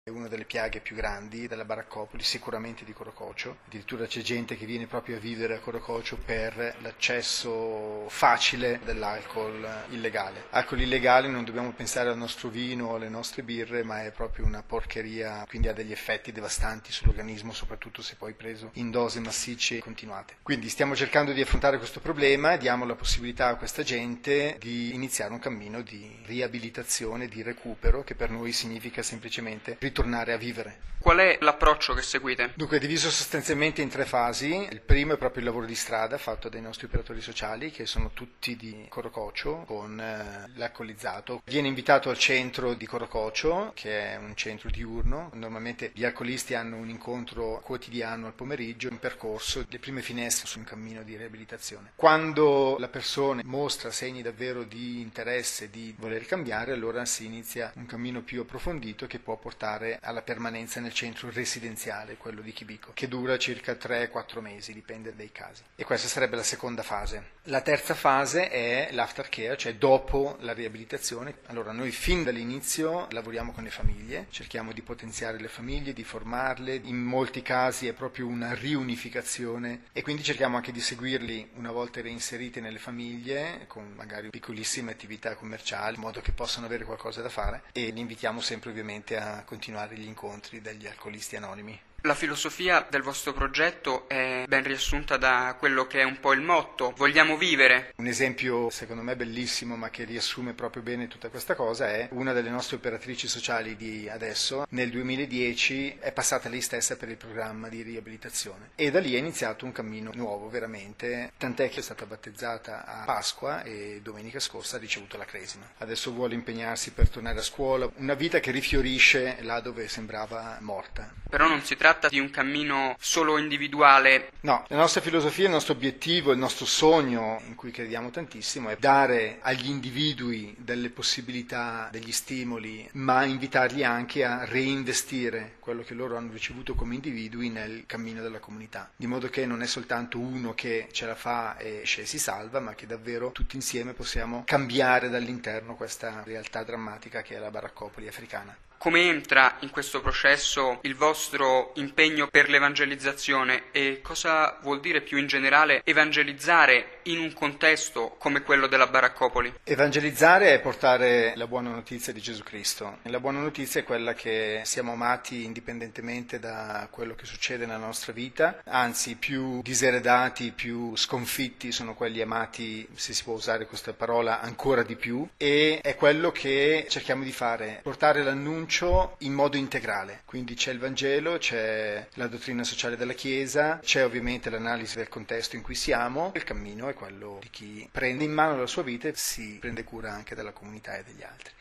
È una delle piaghe più grandi della baraccopoli, sicuramente di Corococio. Addirittura c'è gente che viene proprio a vivere a Corococio per l'accesso facile dell'alcol illegale. Alcol illegale, non dobbiamo pensare al nostro vino o alle nostre birre, ma è proprio una porcheria, quindi ha degli effetti devastanti sull'organismo, soprattutto se poi preso in dosi massicce e continuate. Quindi stiamo cercando di affrontare questo problema, diamo la possibilità a questa gente di iniziare un cammino di riabilitazione, di recupero, che per noi significa semplicemente ritornare a vivere. Qual è l'approccio che seguite? Dunque è diviso sostanzialmente in 3 fasi. Il primo è proprio il lavoro di strada fatto dai nostri operatori sociali, che sono tutti di Corococio, con l'alcolizzato. Viene invitato al centro di Corococio, che è un centro diurno. Normalmente gli alcolisti hanno un incontro quotidiano al pomeriggio, un percorso, le prime finestre su un cammino di riabilitazione. Quando la persona mostra segni davvero di interesse, di voler cambiare, allora si inizia un cammino più approfondito che può portare alla permanenza nel centro residenziale, quello di Chibico, che dura circa 3-4 mesi, dipende dai casi. E questa sarebbe la seconda fase. La terza fase è l'aftercare, cioè dopo la riabilitazione. Allora noi fin dall'inizio lavoriamo con le famiglie, cerchiamo di potenziare le famiglie, di formarle, in molti casi è proprio una riunificazione e quindi cerchiamo anche di seguirli una volta reinseriti nelle famiglie, con magari piccolissime attività commerciali, in modo che possano avere qualcosa da fare, e li invitiamo sempre ovviamente a continuare gli incontri degli alcolisti anonimi. La filosofia del vostro progetto è ben riassunta da quello che è un po' il motto: vogliamo vivere. Un esempio secondo me bellissimo, ma che riassume proprio bene tutta questa cosa, è una delle nostre operatrici sociali di adesso. Nel 2010 è passata lei stessa per il programma di riabilitazione e da lì è iniziato un cammino nuovo veramente, tant'è che è stata battezzata a Pasqua e domenica scorsa ha ricevuto la cresima. Adesso vuole impegnarsi per tornare a scuola, una vita che rifiorisce là dove sembrava morta. Però non si tratta di un cammino solo individuale. No, la nostra filosofia, il nostro obiettivo, il nostro sogno, in cui crediamo tantissimo, è dare agli individui delle possibilità, degli stimoli, ma invitarli anche a reinvestire quello che loro hanno ricevuto come individui nel cammino della comunità, di modo che non è soltanto uno che ce la fa e si salva, ma che davvero tutti insieme possiamo cambiare dall'interno questa realtà drammatica che è la baraccopoli africana. Come entra in questo processo il vostro impegno per l'evangelizzazione e cosa vuol dire più in generale evangelizzare in un contesto come quello della baraccopoli? Evangelizzare è portare la buona notizia di Gesù Cristo. La buona notizia è quella che siamo amati indipendentemente da quello che succede nella nostra vita, anzi più diseredati, più sconfitti sono quelli amati, se si può usare questa parola, ancora di più, e è quello che cerchiamo di fare, portare l'annuncio in modo integrale. Quindi c'è il Vangelo, c'è la dottrina sociale della Chiesa, c'è ovviamente l'analisi del contesto in cui siamo. Il cammino è quello di chi prende in mano la sua vita e si prende cura anche della comunità e degli altri.